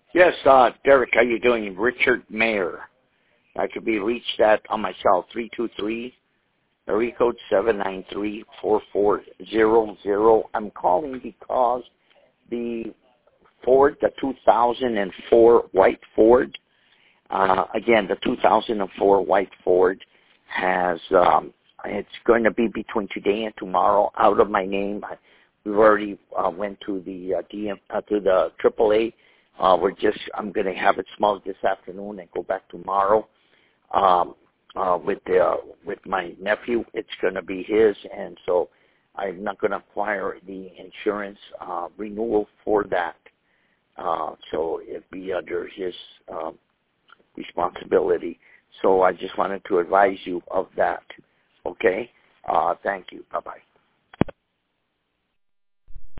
Yes, Derek, how you doing? Richard Mayer. I could be reached at on my cell 323 area code 793-4400. I'm calling because the Ford, the 2004 white Ford, again, the 2004 white Ford has, it's going to be between today and tomorrow out of my name. We've already went to the to the AAA. I'm going to have it smelled this afternoon and go back tomorrow. With my nephew, it's going to be his, and so I'm not going to acquire the insurance renewal for that. So it'd be under his responsibility. So I just wanted to advise you of that. Okay? Thank you. Bye-bye.